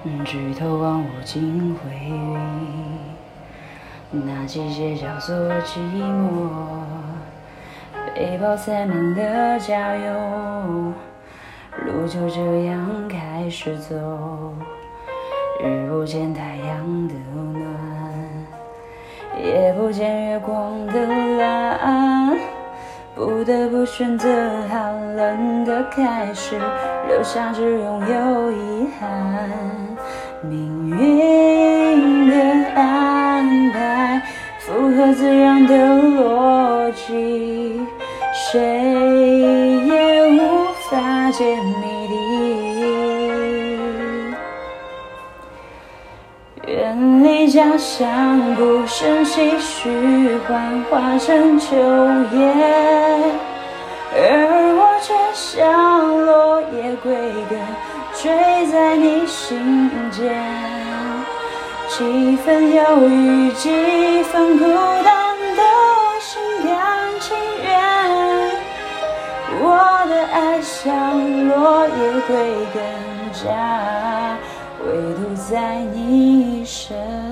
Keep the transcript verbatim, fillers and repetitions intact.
举头望无尽灰云，那季节叫做寂寞。背包塞满了加油，路就这样开始走。日不见太阳的暖，也不见月光的蓝，不得不选择寒冷的开始，留下只拥有遗憾。命运的安排符合自然的逻辑，谁也无法解谜底。远离家乡，鼓声唏嘘，幻化成秋叶，而我却像落叶归根，坠在你心间。几分忧郁，几分孤单，都心甘情愿。我的爱像落叶归根，家唯独在你身